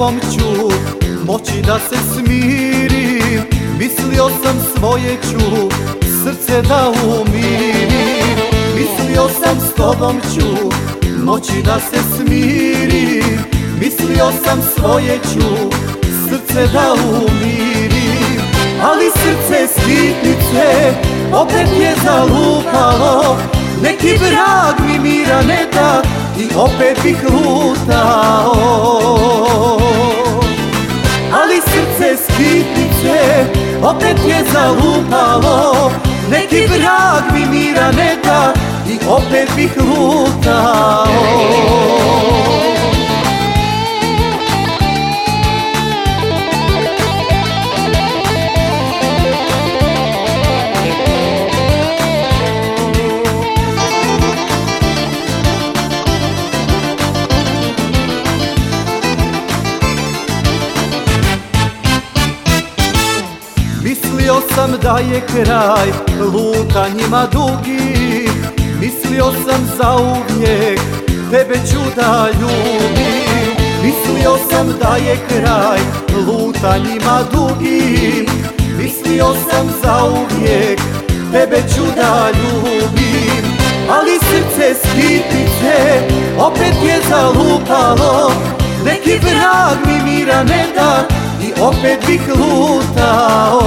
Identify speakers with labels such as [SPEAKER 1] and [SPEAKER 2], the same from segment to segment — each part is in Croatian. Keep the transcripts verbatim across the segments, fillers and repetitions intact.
[SPEAKER 1] tobom ću moći da se smirim. Mislio sam svoje ću srce da umirim. Mislio sam s tobom ću moći da se smirim. Mislio sam svoje ću srce da umirim. Ali srce skitnice opet je zalupalo. Neki vrag mi mira ne da i opet bih lutao. Ali srce skitnice opet je zalupalo. Neki vrag mi mira ne da i opet bih lutao. Mislio sam da je kraj lutanjima dugi. Mislio sam zauvijek tebe ću da ljubim. Mislio sam da je kraj lutanjima dugi. Mislio sam zauvijek tebe ću da ljubim. Ali srce skitnice opet je zalupalo. Neki vrag mi mira ne da i opet bih lutao.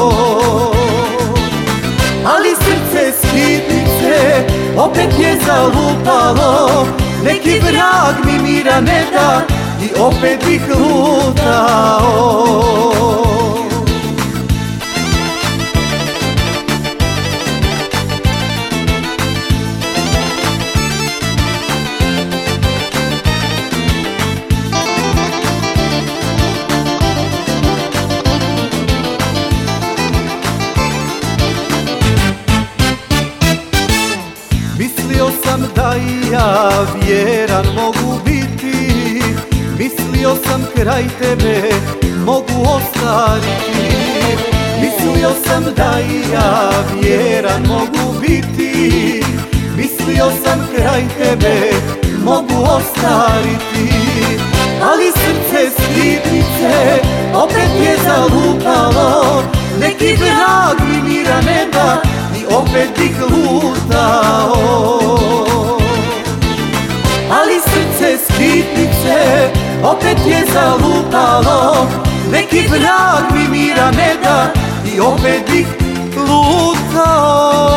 [SPEAKER 1] Ali srce skitnice opet je zalupalo. Neki vrag mi mira ne da i opet bih lutao. Mislio sam da i ja vjeran mogu biti. Mislio sam kraj tebe mogu ostvariti. Mislio sam da i ja vjeran mogu biti. Mislio sam kraj tebe mogu ostvariti. Ali srce skitnice opet je zalupalo. Neki vrag mi mira ne da i opet bih lutao. Ali srce skitnice opet je zalupalo. Neki vrag mi mira ne da i opet bih lutao.